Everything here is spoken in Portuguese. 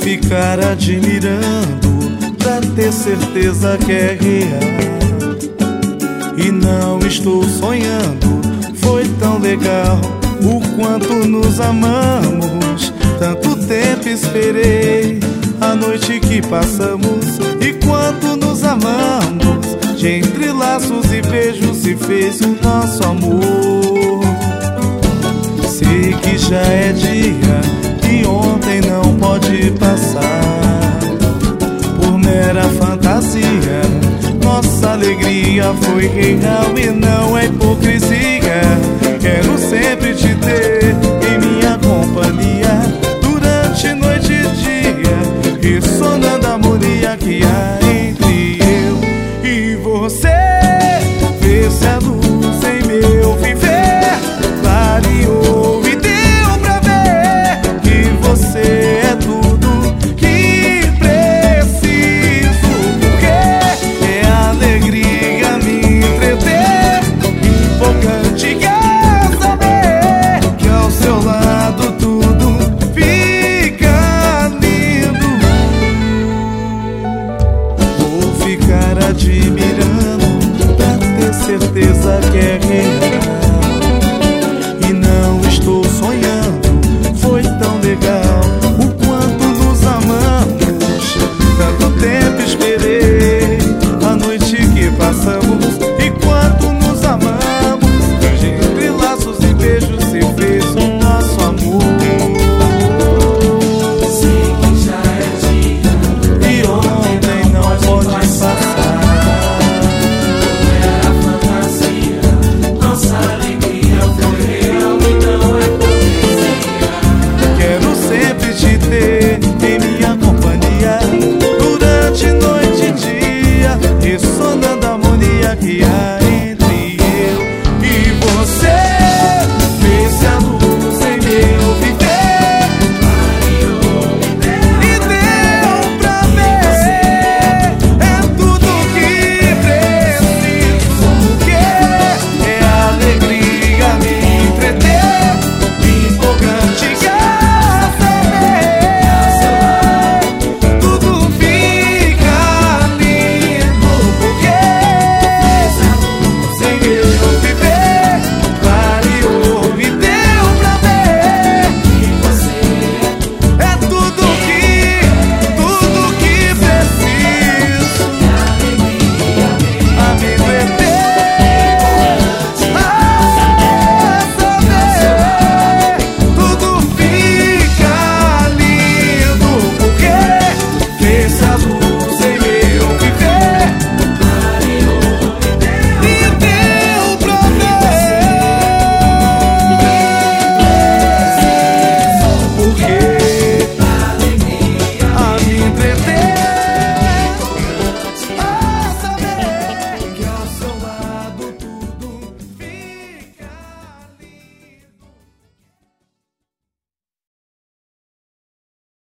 ficar admirando pra ter certeza que é real. E não estou sonhando, foi tão legal o quanto nos amamos. Tanto tempo esperei a noite que passamos, e quanto nos amamos. De entre laços e beijos se fez o nosso amor. Sei que já é dia, que ontem não pode passar por mera fantasia. Nossa alegria foi real e não é hipocrisia. Quero sempre te ter em minha companhia, durante noite e dia, ressonando a harmonia que há entre eu e você. Vê se a luz em meu viver clareou e deu pra ver que você é tudo que preciso. Porque é alegria me entreter, empolgante quer saber que ao seu lado tudo fica lindo. Vou ficar admirando pra ter certeza que é real. E não estou sonhando, foi tão legal o quanto nos amamos. Tanto tempo esperei a noite que passamos, e quanto nos amamos. De entre laços e beijos se fez o nosso amor. Sei que já é dia, E ontem não pode passar. era fantasia. Nossa alegria foi real e não é hipocrisia. Quero sempre te ter em minha companhia, durante noite e dia, ressonando a harmonia que há entre eu e você. Vê se a luz em meu viver e deu pra ver. É tudo que preciso, porque é alegria me entreter, empolgante quer saber. Tudo fica lindo, porque sem eu viver clareou e deu pra ver. É tudo que preciso, a me entreter, a saber. Tudo fica lindo, porque fez a luz em meu viver e deu